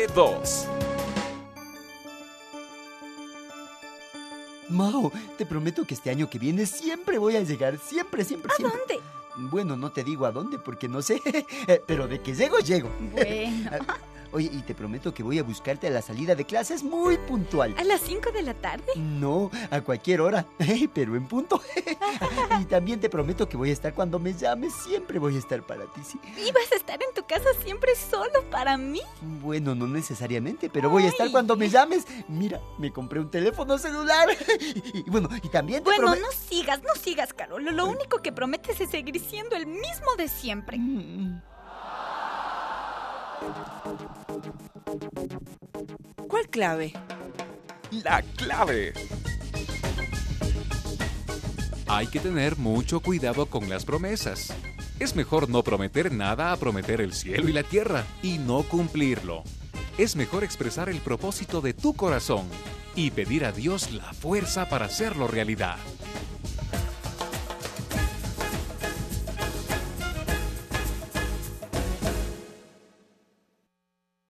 2. Mao, te prometo que este año que viene siempre voy a llegar. Siempre, siempre, ¿A siempre. dónde? Bueno, no te digo a dónde porque no sé, pero de que llego, llego. Bueno, Oye, y te prometo que voy a buscarte a la salida de clases muy puntual. ¿a las 5 de la tarde? No, a cualquier hora, pero en punto. Y también te prometo que voy a estar cuando me llames. Siempre voy a estar para ti, sí. ¿Y vas a estar en tu casa siempre solo para mí? Bueno, no necesariamente, pero voy a estar Ay. cuando me llames. Mira, me compré un teléfono celular. Y bueno, y también te Bueno, prometo... no sigas, Carolo. Lo único que prometes es seguir siendo el mismo de siempre. ¿Cuál clave? La clave. Hay que tener mucho cuidado con las promesas. Es mejor no prometer nada a prometer el cielo y la tierra y no cumplirlo. Es mejor expresar el propósito de tu corazón y pedir a Dios la fuerza para hacerlo realidad.